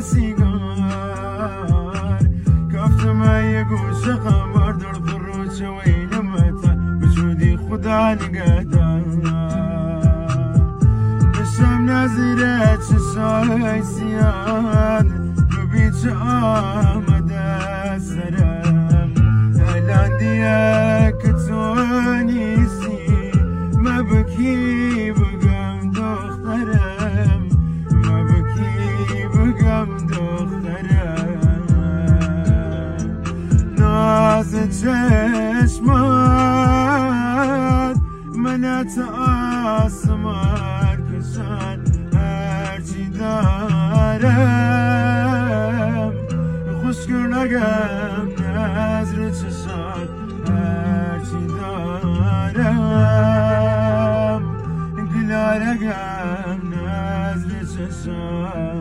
سیگار کفتم یه گوشه قمر در فروش و اینمتا بجودی خدا نگهدار بشم نظیره چشای سیاد ببیچه آمده سرم الان دیگه که تو نیستی مبکی بگم دخترم مبکی بگم دخترم ناز چشمات منت آسمان کشان هرچی دارم خوشگر نگم نظر چشان هرچی دارم گلارگم نظر چشان